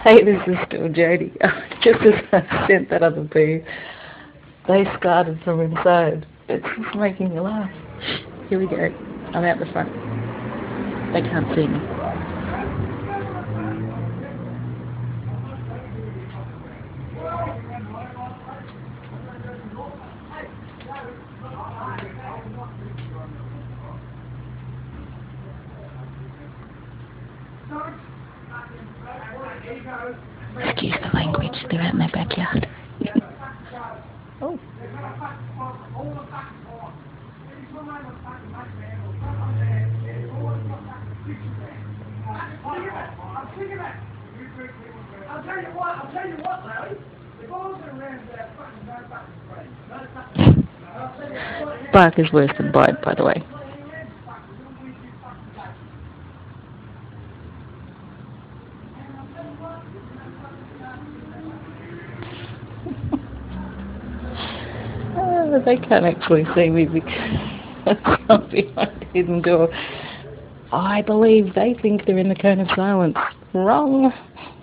Hey, this is still Jody. Just as I sent that other boo, they started from inside. It's just making me laugh. Here we go. I'm out the front. They can't see me. Excuse the language, they're out in their backyard. Oh. I'll tell you what, Larry. The balls are around that fucking no fucking frame. Bark is worse than bite, by the way. They can't actually see me because I'm behind the hidden door. I believe they think they're in the cone of silence. Wrong.